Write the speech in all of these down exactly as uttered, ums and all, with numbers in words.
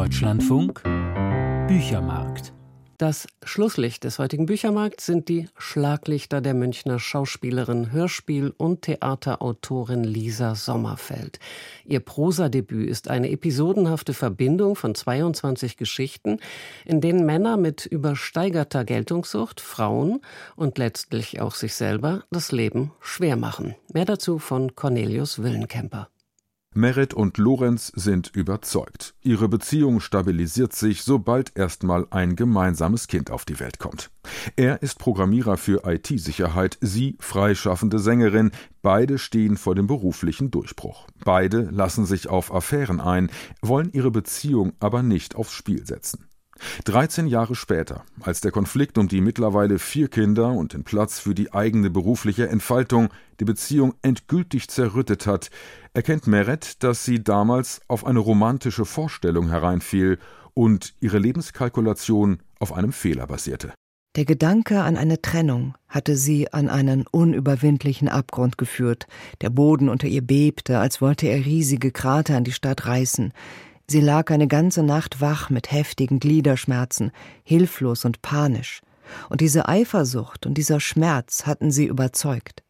Deutschlandfunk Büchermarkt. Das Schlusslicht des heutigen Büchermarkts sind die Schlaglichter der Münchner Schauspielerin, Hörspiel- und Theaterautorin Lisa Sommerfeld. Ihr Prosadebüt ist eine episodenhafte Verbindung von zweiundzwanzig Geschichten, in denen Männer mit übersteigerter Geltungssucht Frauen und letztlich auch sich selber das Leben schwer machen. Mehr dazu von Cornelius Willenkemper. Merit und Lorenz sind überzeugt. Ihre Beziehung stabilisiert sich, sobald erstmal ein gemeinsames Kind auf die Welt kommt. Er ist Programmierer für I T-Sicherheit, sie freischaffende Sängerin. Beide stehen vor dem beruflichen Durchbruch. Beide lassen sich auf Affären ein, wollen ihre Beziehung aber nicht aufs Spiel setzen. dreizehn Jahre später, als der Konflikt um die mittlerweile vier Kinder und den Platz für die eigene berufliche Entfaltung die Beziehung endgültig zerrüttet hat, erkennt Merit, dass sie damals auf eine romantische Vorstellung hereinfiel und ihre Lebenskalkulation auf einem Fehler basierte. Der Gedanke an eine Trennung hatte sie an einen unüberwindlichen Abgrund geführt. Der Boden unter ihr bebte, als wollte er riesige Krater an die Stadt reißen. Sie lag eine ganze Nacht wach mit heftigen Gliederschmerzen, hilflos und panisch. Und diese Eifersucht und dieser Schmerz hatten sie überzeugt.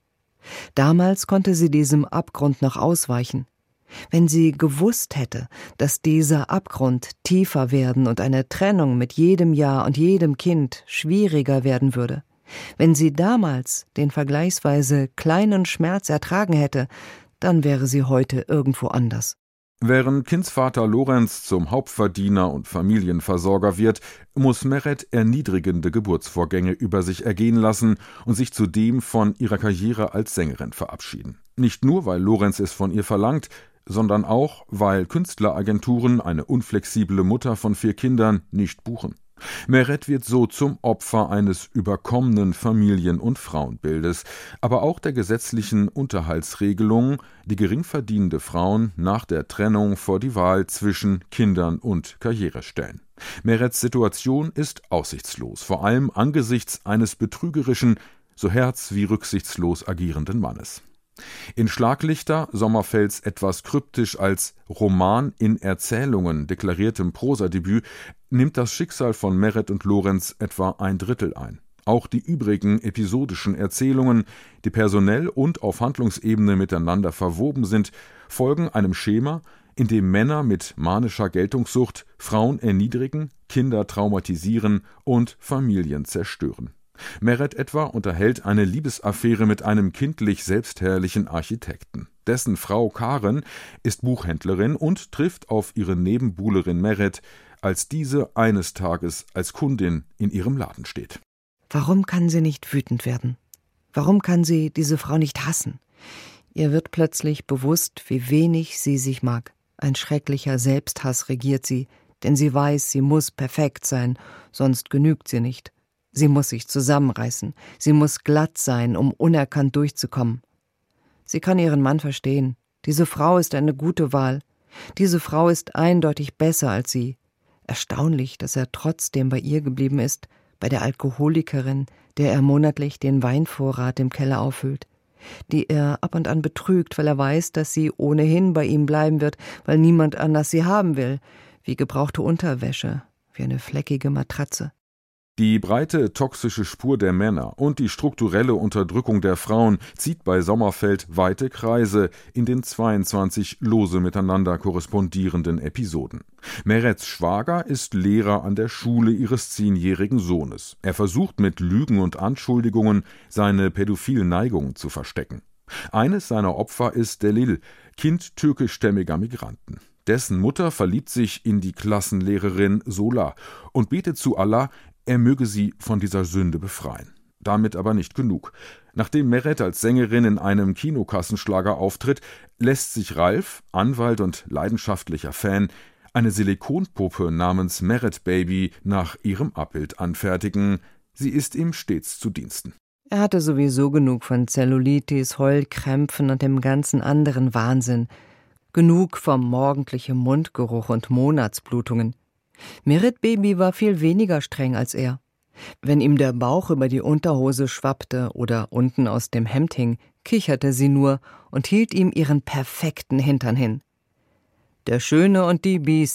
Damals konnte sie diesem Abgrund noch ausweichen. Wenn sie gewusst hätte, dass dieser Abgrund tiefer werden und eine Trennung mit jedem Jahr und jedem Kind schwieriger werden würde, wenn sie damals den vergleichsweise kleinen Schmerz ertragen hätte, dann wäre sie heute irgendwo anders. Während Kindsvater Lorenz zum Hauptverdiener und Familienversorger wird, muss Merit erniedrigende Geburtsvorgänge über sich ergehen lassen und sich zudem von ihrer Karriere als Sängerin verabschieden. Nicht nur, weil Lorenz es von ihr verlangt, sondern auch, weil Künstleragenturen eine unflexible Mutter von vier Kindern nicht buchen. Merit wird so zum Opfer eines überkommenen Familien- und Frauenbildes, aber auch der gesetzlichen Unterhaltsregelungen, die geringverdienende Frauen nach der Trennung vor die Wahl zwischen Kindern und Karriere stellen. Merits Situation ist aussichtslos, vor allem angesichts eines betrügerischen, so herz- wie rücksichtslos agierenden Mannes. In Schlaglichter, Sommerfelds etwas kryptisch als Roman in Erzählungen deklariertem Prosadebüt, nimmt das Schicksal von Merit und Lorenz etwa ein Drittel ein. Auch die übrigen episodischen Erzählungen, die personell und auf Handlungsebene miteinander verwoben sind, folgen einem Schema, in dem Männer mit manischer Geltungssucht Frauen erniedrigen, Kinder traumatisieren und Familien zerstören. Merit etwa unterhält eine Liebesaffäre mit einem kindlich selbstherrlichen Architekten. Dessen Frau Karen ist Buchhändlerin und trifft auf ihre Nebenbuhlerin Merit, als diese eines Tages als Kundin in ihrem Laden steht. Warum kann sie nicht wütend werden? Warum kann sie diese Frau nicht hassen? Ihr wird plötzlich bewusst, wie wenig sie sich mag. Ein schrecklicher Selbsthass regiert sie, denn sie weiß, sie muss perfekt sein, sonst genügt sie nicht. Sie muss sich zusammenreißen, sie muss glatt sein, um unerkannt durchzukommen. Sie kann ihren Mann verstehen. Diese Frau ist eine gute Wahl. Diese Frau ist eindeutig besser als sie. Erstaunlich, dass er trotzdem bei ihr geblieben ist, bei der Alkoholikerin, der er monatlich den Weinvorrat im Keller auffüllt, die er ab und an betrügt, weil er weiß, dass sie ohnehin bei ihm bleiben wird, weil niemand anders sie haben will, wie gebrauchte Unterwäsche, wie eine fleckige Matratze. Die breite toxische Spur der Männer und die strukturelle Unterdrückung der Frauen zieht bei Sommerfeld weite Kreise in den zweiundzwanzig lose miteinander korrespondierenden Episoden. Merits Schwager ist Lehrer an der Schule ihres zehnjährigen Sohnes. Er versucht mit Lügen und Anschuldigungen seine pädophilen Neigungen zu verstecken. Eines seiner Opfer ist Delil, Kind türkischstämmiger Migranten. Dessen Mutter verliebt sich in die Klassenlehrerin Sola und betet zu Allah, er möge sie von dieser Sünde befreien. Damit aber nicht genug. Nachdem Merit als Sängerin in einem Kinokassenschlager auftritt, lässt sich Ralf, Anwalt und leidenschaftlicher Fan, eine Silikonpuppe namens Merit Baby nach ihrem Abbild anfertigen. Sie ist ihm stets zu Diensten. Er hatte sowieso genug von Zellulitis, Heulkrämpfen und dem ganzen anderen Wahnsinn. Genug vom morgendlichen Mundgeruch und Monatsblutungen. Merit Baby war viel weniger streng als er. Wenn ihm der Bauch über die Unterhose schwappte oder unten aus dem Hemd hing, kicherte sie nur und hielt ihm ihren perfekten Hintern hin. Der Schöne und die Biest,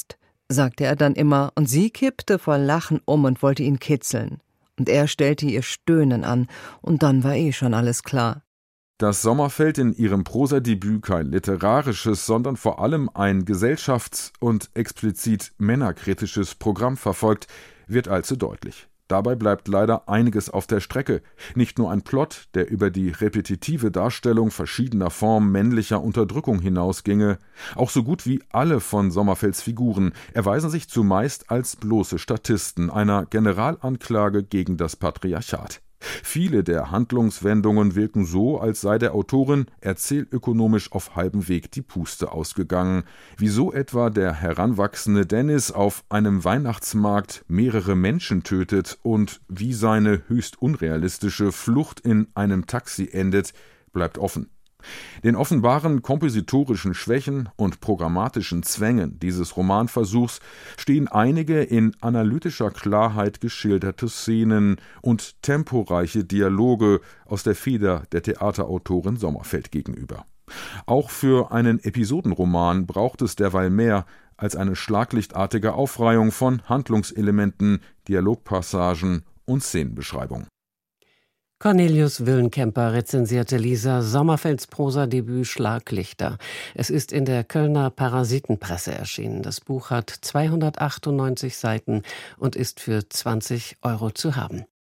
sagte er dann immer, und sie kippte vor Lachen um und wollte ihn kitzeln. Und er stellte ihr Stöhnen an, und dann war eh schon alles klar. Dass Sommerfeld in ihrem Prosadebüt kein literarisches, sondern vor allem ein gesellschafts- und explizit männerkritisches Programm verfolgt, wird allzu deutlich. Dabei bleibt leider einiges auf der Strecke. Nicht nur ein Plot, der über die repetitive Darstellung verschiedener Formen männlicher Unterdrückung hinausginge. Auch so gut wie alle von Sommerfelds Figuren erweisen sich zumeist als bloße Statisten einer Generalanklage gegen das Patriarchat. Viele der Handlungswendungen wirken so, als sei der Autorin erzählökonomisch auf halbem Weg die Puste ausgegangen. Wieso etwa der heranwachsende Dennis auf einem Weihnachtsmarkt mehrere Menschen tötet und wie seine höchst unrealistische Flucht in einem Taxi endet, bleibt offen. Den offenbaren kompositorischen Schwächen und programmatischen Zwängen dieses Romanversuchs stehen einige in analytischer Klarheit geschilderte Szenen und temporeiche Dialoge aus der Feder der Theaterautorin Sommerfeld gegenüber. Auch für einen Episodenroman braucht es derweil mehr als eine schlaglichtartige Aufreihung von Handlungselementen, Dialogpassagen und Szenenbeschreibung. Cornelius Willenkemper rezensierte Lisa Sommerfelds Prosadebüt Schlaglichter. Es ist in der Kölner Parasitenpresse erschienen. Das Buch hat zweihundertachtundneunzig Seiten und ist für zwanzig Euro zu haben.